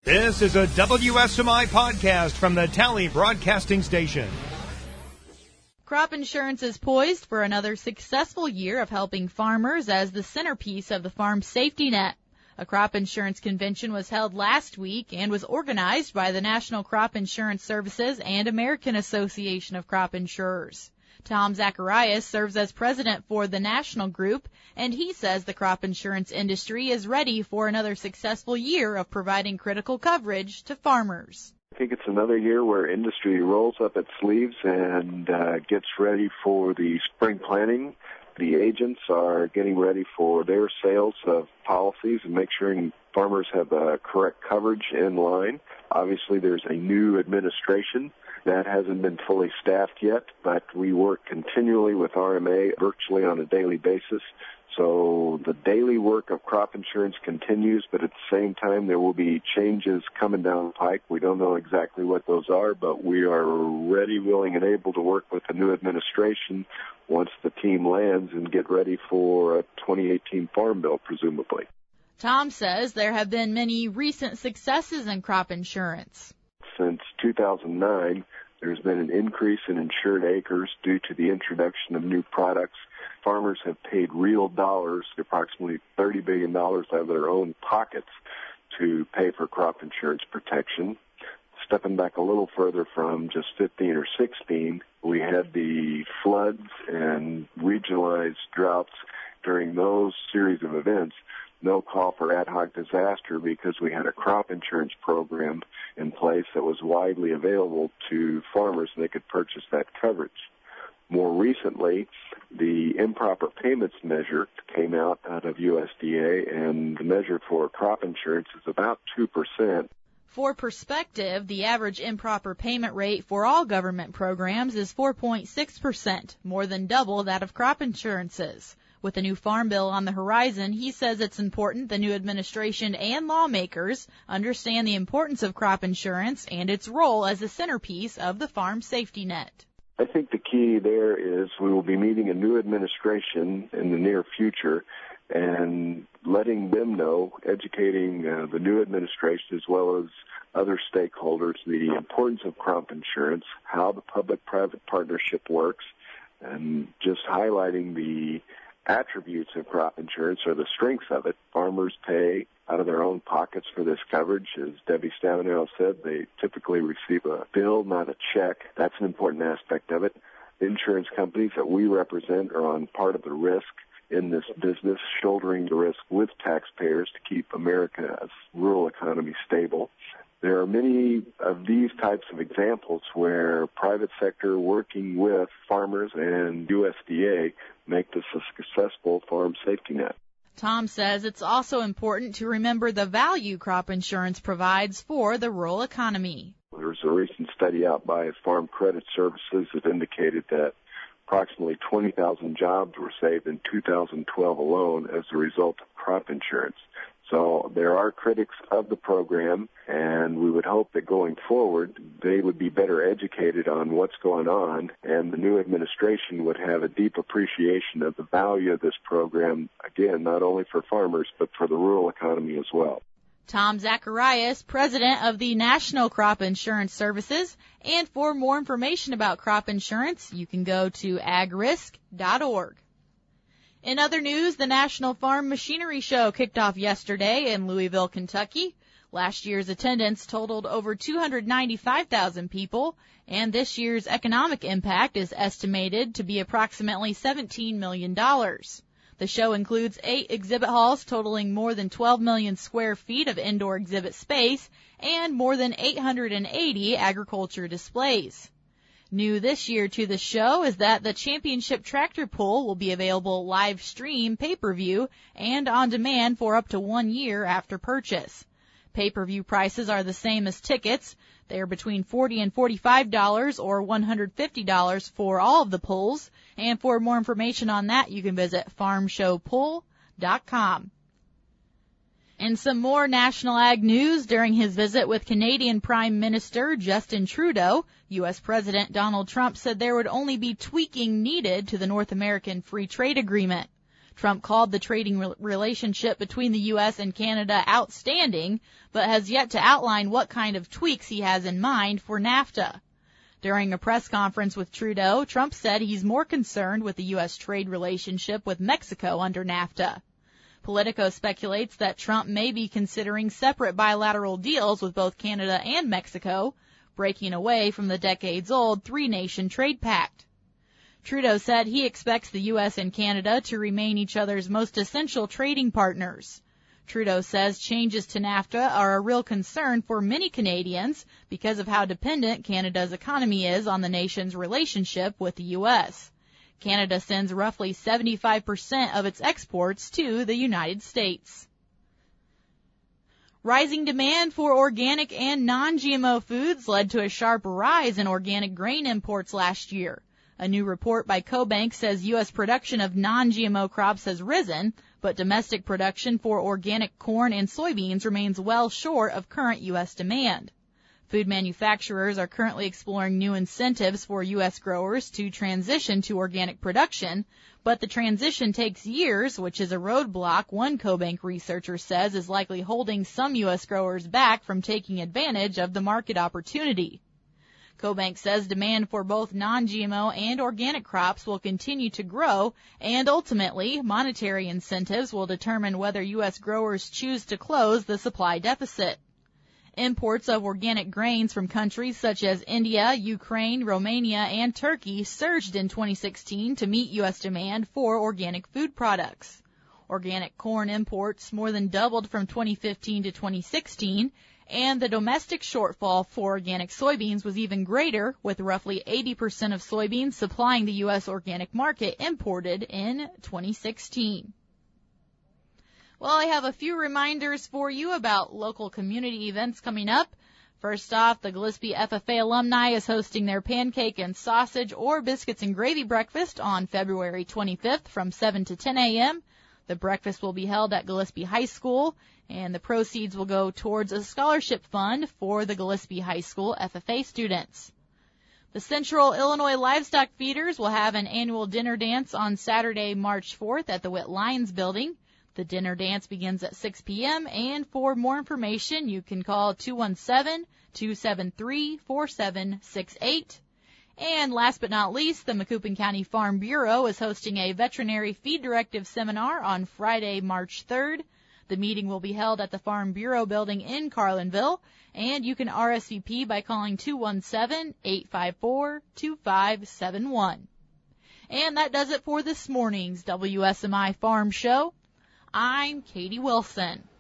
This is a WSMI podcast from the Tally Broadcasting Station. Crop insurance is poised for another successful year of helping farmers as the centerpiece of the farm safety net. A crop insurance convention was held last week and was organized by the National Crop Insurance Services and American Association of Crop Insurers. Tom Zacharias serves as president for the national group, and he says the crop insurance industry is ready for another successful year of providing critical coverage to farmers. I think it's another year where industry rolls up its sleeves and gets ready for the spring planting. The agents are getting ready for their sales of policies and make sure farmers have correct coverage in line. Obviously, there's a new administration that hasn't been fully staffed yet, but we work continually with RMA virtually on a daily basis. So the daily work of crop insurance continues, but at the same time there will be changes coming down the pike. We don't know exactly what those are, but we are ready, willing, and able to work with the new administration once the team lands and get ready for a 2018 Farm Bill, presumably. Tom says there have been many recent successes in crop insurance. Since 2009, there's been an increase in insured acres due to the introduction of new products. Farmers have paid real dollars, approximately $30 billion out of their own pockets to pay for crop insurance protection. Stepping back a little further from just 15 or 16, we had the floods and regionalized droughts during those series of events. No call for ad hoc disaster because we had a crop insurance program in place that was widely available to farmers and they could purchase that coverage. More recently, the improper payments measure came out of USDA, and the measure for crop insurance is about 2%. For perspective, the average improper payment rate for all government programs is 4.6%, more than double that of crop insurances. With the new Farm Bill on the horizon, he says it's important the new administration and lawmakers understand the importance of crop insurance and its role as a centerpiece of the farm safety net. I think the key there is we will be meeting a new administration in the near future and letting them know, educating the new administration as well as other stakeholders, the importance of crop insurance, how the public-private partnership works, and just highlighting the attributes of crop insurance or the strengths of it. Farmers pay out of their own pockets for this coverage. As Debbie Stavenel said, they typically receive a bill, not a check. That's an important aspect of it. The insurance companies that we represent are on part of the risk in this business, shouldering the risk with taxpayers to keep America's rural economy stable. There are many of these types of examples where private sector working with farmers and USDA make this a successful farm safety net. Tom says it's also important to remember the value crop insurance provides for the rural economy. There was a recent study out by Farm Credit Services that indicated that approximately 20,000 jobs were saved in 2012 alone as a result of crop insurance. So there are critics of the program, and we would hope that going forward they would be better educated on what's going on, and the new administration would have a deep appreciation of the value of this program, again, not only for farmers, but for the rural economy as well. Tom Zacharias, president of the National Crop Insurance Services, and for more information about crop insurance, you can go to agrisk.org. In other news, the National Farm Machinery Show kicked off yesterday in Louisville, Kentucky. Last year's attendance totaled over 295,000 people, and this year's economic impact is estimated to be approximately $17 million. The show includes 8 exhibit halls totaling more than 12 million square feet of indoor exhibit space and more than 880 agriculture displays. New this year to the show is that the championship tractor pull will be available live stream pay-per-view and on demand for up to 1 year after purchase. Pay-per-view prices are the same as tickets. They are between $40 and $45 or $150 for all of the pulls. And for more information on that, you can visit farmshowpull.com. And some more national ag news. During his visit with Canadian Prime Minister Justin Trudeau, U.S. President Donald Trump said there would only be tweaking needed to the North American Free Trade Agreement. Trump called the trading relationship between the U.S. and Canada outstanding, but has yet to outline what kind of tweaks he has in mind for NAFTA. During a press conference with Trudeau, Trump said he's more concerned with the U.S. trade relationship with Mexico under NAFTA. Politico speculates that Trump may be considering separate bilateral deals with both Canada and Mexico, breaking away from the decades-old three-nation trade pact. Trudeau said he expects the U.S. and Canada to remain each other's most essential trading partners. Trudeau says changes to NAFTA are a real concern for many Canadians because of how dependent Canada's economy is on the nation's relationship with the U.S. Canada sends roughly 75% of its exports to the United States. Rising demand for organic and non-GMO foods led to a sharp rise in organic grain imports last year. A new report by CoBank says U.S. production of non-GMO crops has risen, but domestic production for organic corn and soybeans remains well short of current U.S. demand. Food manufacturers are currently exploring new incentives for U.S. growers to transition to organic production, but the transition takes years, which is a roadblock one CoBank researcher says is likely holding some U.S. growers back from taking advantage of the market opportunity. CoBank says demand for both non-GMO and organic crops will continue to grow, and ultimately, monetary incentives will determine whether U.S. growers choose to close the supply deficit. Imports of organic grains from countries such as India, Ukraine, Romania, and Turkey surged in 2016 to meet U.S. demand for organic food products. Organic corn imports more than doubled from 2015 to 2016, and the domestic shortfall for organic soybeans was even greater, with roughly 80% of soybeans supplying the U.S. organic market imported in 2016. Well, I have a few reminders for you about local community events coming up. First off, the Gillespie FFA alumni is hosting their pancake and sausage or biscuits and gravy breakfast on February 25th from 7 to 10 a.m. The breakfast will be held at Gillespie High School, and the proceeds will go towards a scholarship fund for the Gillespie High School FFA students. The Central Illinois Livestock Feeders will have an annual dinner dance on Saturday, March 4th at the Witt Lyons Building. The dinner dance begins at 6 p.m., and for more information, you can call 217-273-4768. And last but not least, the Macoupin County Farm Bureau is hosting a veterinary feed directive seminar on Friday, March 3rd. The meeting will be held at the Farm Bureau building in Carlinville, and you can RSVP by calling 217-854-2571. And that does it for this morning's WSMI Farm Show. I'm Katie Wilson.